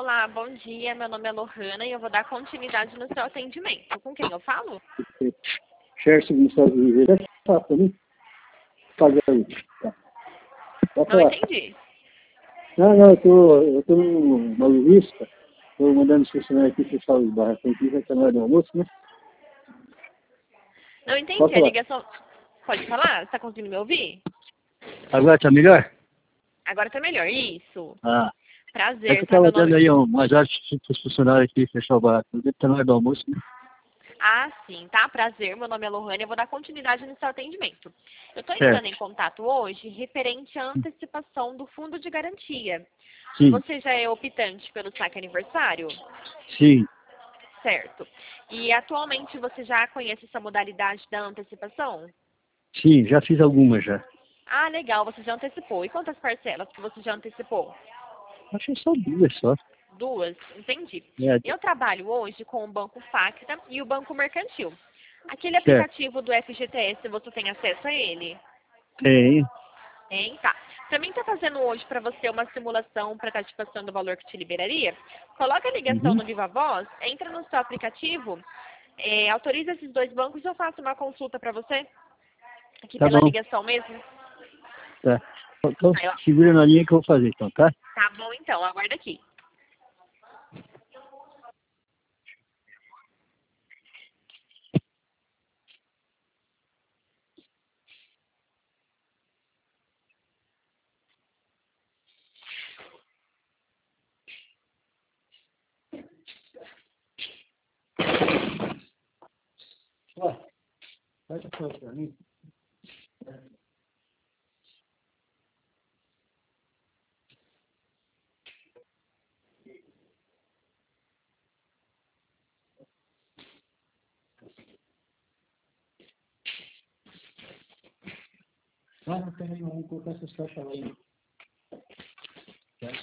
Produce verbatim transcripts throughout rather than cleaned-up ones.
Olá, bom dia. Meu nome é Lohana e eu vou dar continuidade no seu atendimento. Com quem eu falo? Xerxes dos Estados Unidos. É fácil, né? Fazer aí. Tá. Pode Não falar. entendi. Não, não, eu tô, eu tô numa revista. Estou mandando os funcionários aqui fechar os barracos aqui, já está na hora do almoço, né? Não entendi. Pode A falar. ligação... Pode falar? Você tá conseguindo me ouvir? Agora tá melhor? Agora tá melhor. Isso. Ah. É que Prazer, eu tá? estava Meu dando nome... aí umas horas para os funcionários aqui fechar o barraco. Deve estar na hora do almoço, né? Ah, sim, tá? Prazer. Meu nome é Lohana e eu vou dar continuidade no seu atendimento. Eu tô entrando Certo. em contato hoje referente à antecipação do fundo de garantia. Sim, Você já é optante pelo saque aniversário? sim, Certo. E atualmente você já conhece essa modalidade da antecipação? sim, já fiz algumas já. Ah, legal, você já antecipou. E quantas parcelas que você já antecipou? Acho que só duas só. Duas? Entendi. É, Eu trabalho hoje com o Banco Facta e o Banco Mercantil. Aquele certo. aplicativo do F G T S, você tem acesso a ele? Tem. Tem, tá. Pra mim tá fazendo hoje pra você uma simulação para estar te passando o valor que te liberaria. Coloca a ligação Uhum. no Viva Voz, entra no seu aplicativo, é, autoriza esses dois bancos e eu faço uma consulta pra você. Aqui Tá pela bom. ligação mesmo. Tá. Então, Aí, ó. segura na linha que eu vou fazer, então, tá? Tá bom então, aguarda aqui. Ó, faz a coisa pra mim. Ah, não tem nenhum, vou colocar essas caixas lá aí. Tá?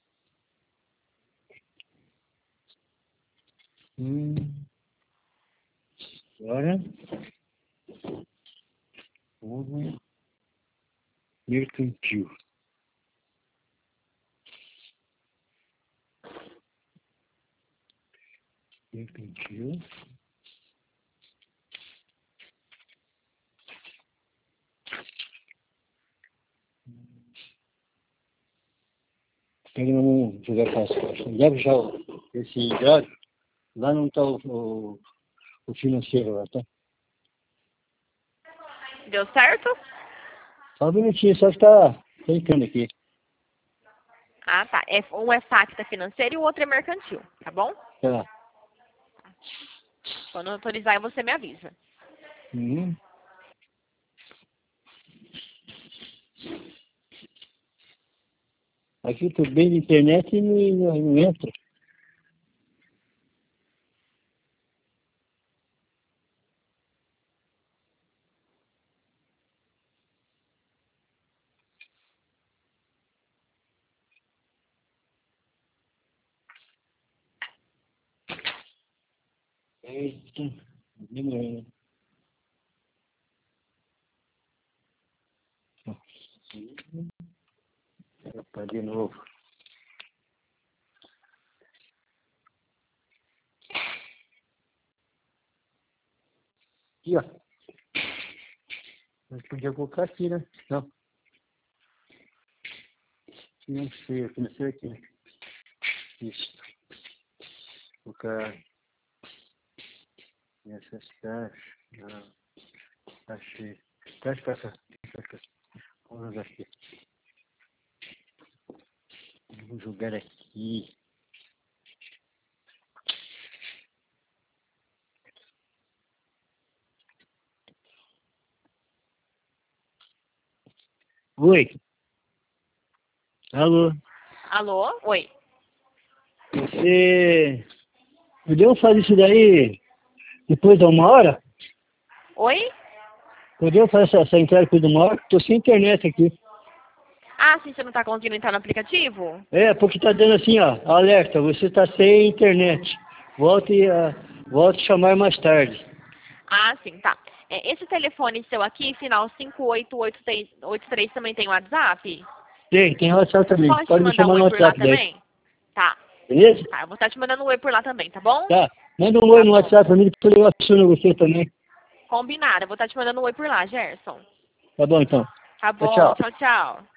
Hum. Agora, fundo mercantil. Mercantil. Pega no jogar para as costas. Leva já o- esse diário. Lá não está o, o, o financeiro lá, tá? Deu certo? Só um minutinho, só que tá clicando aqui. Ah, tá. É, um é Facta financeiro e o outro é mercantil, tá bom? Tá. Quando autorizar, você me avisa. Uhum. Aqui tô bem na internet e não, não, não entra. Eita, demorou. Opa, de novo. Aqui, ó. Mas podia colocar aqui, né? Não. Não sei, não sei aqui. Isso. Colocar essas caixas. Não. Achei. Traz pra cá. Traz pra cá. Vamos aqui. Vou jogar aqui. Oi. Alô. Alô? Oi. Você podemos fazer isso daí depois de uma hora? Oi? Podemos fazer essa, essa entrega depois de uma hora? Estou sem internet aqui. Ah, sim, você não tá conseguindo entrar no aplicativo? É, porque tá dando assim, ó, alerta, você está sem internet. Volte a, volte a chamar mais tarde. Ah, sim, tá. É, esse telefone seu aqui, final cinco oito oito três, também tem WhatsApp? Tem, tem WhatsApp também. Pode te Pode me mandar um chamar no oi por lá WhatsApp daí. também? Tá. Beleza? Tá, eu vou estar te mandando um oi por lá também, tá bom? Tá. Manda um oi Tá no bom. WhatsApp pra mim que eu relaciono você também. Combinado, eu vou estar te mandando um oi por lá, Gerson. Tá bom, então. Tá Tchau, bom, tchau. tchau, tchau.